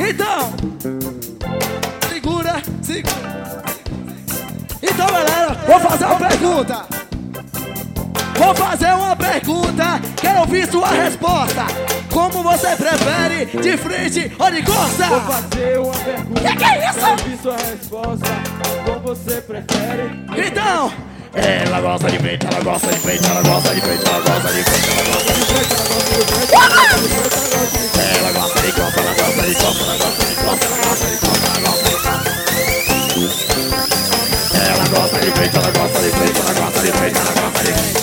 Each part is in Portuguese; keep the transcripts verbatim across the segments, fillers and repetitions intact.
Então, segura, segura. Então, galera, vou fazer uma pergunta. Vou fazer uma pergunta, quero ouvir sua resposta. Como você prefere, de frente ou de costa? Vou fazer uma pergunta, que, que é isso? quero ouvir sua resposta. Como você prefere? Então, ela gosta de frente, ela gosta de frente, ela gosta de frente, ela gosta de frente, ela gosta de frente, ela gosta de frente, ela gosta de costa, ela gosta de costa, ela gosta de costa, ela gosta de costa, ela gosta de costa. Ela gosta de frente, ela gosta de frente, ela gosta de frente, ela gosta de frente.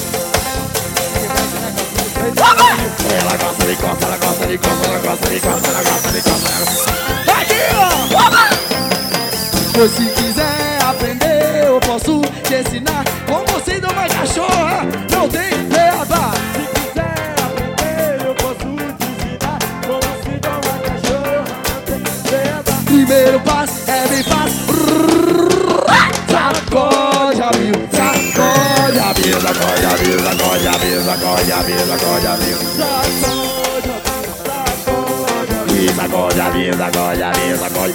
Ela gosta de costa, ela gosta de costa, ela gosta de costa, ela gosta de costa. Aqui, ó! Pois se quiser aprender, eu posso te ensinar como se dá uma cachorra, não tem beabá. Se quiser aprender, eu posso te ensinar como se dá uma cachorra, não tem beabá. Primeiro passo é bem fácil. Sacode a mil, sacode a mil, sacode a mil, sacode a mil, sacode a mil, sacode a mil. Sacode a mil, sacode a mil, sacode.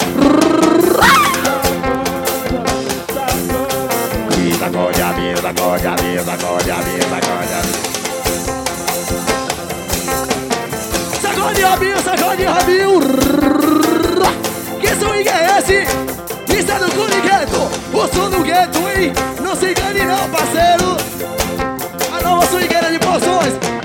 Sacode a mil, sacode a mil, sacode a mil, sacode a mil. Sacode a mil, sacode a mil. Que swing é esse? Isso é do Cune Gueto, o som do gueto, hein? Não se engane não, parceiro. A nova swingueira de Poções.